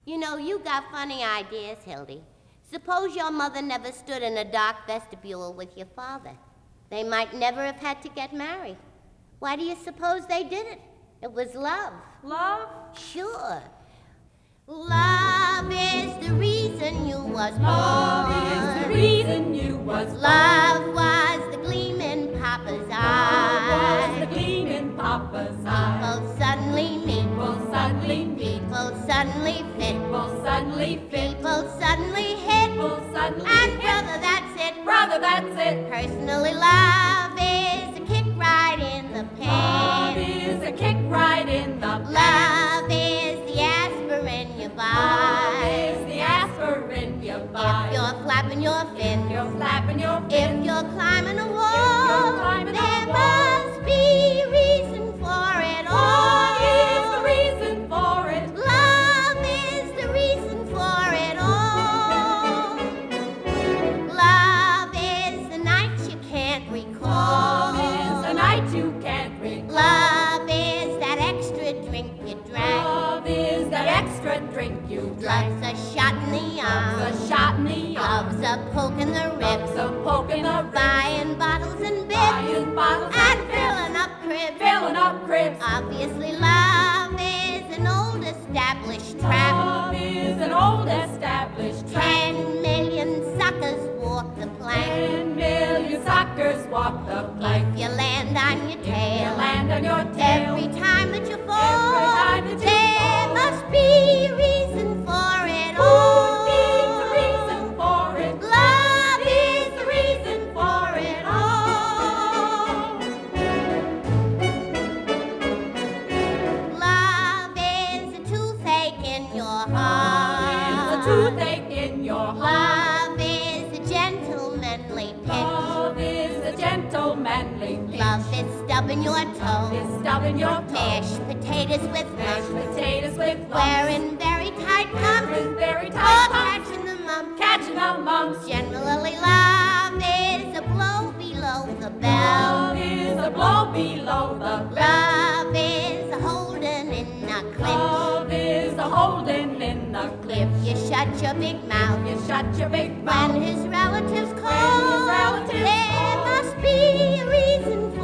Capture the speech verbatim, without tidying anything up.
You know, you got funny ideas, Hildy. Suppose your mother never stood in a dark vestibule with your father. They might never have had to get married. Why do you suppose they did it? It was love. Love? Sure. Love is the reason you was born. Love is the reason you was born. Love was the gleam in Papa's eye. Love was the gleam in Papa's eye. People suddenly meet. People suddenly meet. People suddenly fit. People suddenly fit. People suddenly hit. People suddenly And hit. brother, that's it. Brother, that's it. Personally, love is a kick right in the Love pain. is a kick right in the pain. Love is the aspirin you Love buy. is the aspirin you buy. If you're flapping your fin, You're flapping your if fin. you're climbing a wall, climbing a there wall, must be reason for it all. Love is the reason for it. Love is the reason for it all. Love is the night you can't recall. Love is the night you can't recall. Love is that extra drink you drank. Love is that extra drink you drank. Love's a shot in the arm. Love's a shot in the arm. Love's a poke in the ribs. Love's a poke in the ribs. Buying bottles and bibs. Buying bottles And and filling up cribs. filling up cribs. Obviously, love is an old established trap. Love is an old established trap. Ten million suckers walk the plank. Ten million suckers walk the plank. If you land on your You tail, land on your tail. every time that you fall, Every time that you there fall. must be a reason for it Who all. needs a reason for it? Love is the reason for it all. Love is a toothache in your heart. Love is a toothache in your heart. Love is a gentlemanly pinch. Love is a gentlemanly pinch. Love is stubbing your toe. is stubbing your toe. Mashed potatoes with Mashed lumps. potatoes with lumps. Wearing very tight pumps. Wearing very Or tight pumps. catching the mumps. Catching the mumps. Generally, love is a blow below the belt. Love is a blow below the belt. Love is a holding in a clinch. Love is a holding in the If cliff. you shut your big mouth, You shut your big mouth. when his relatives call, relatives there call. must be a reason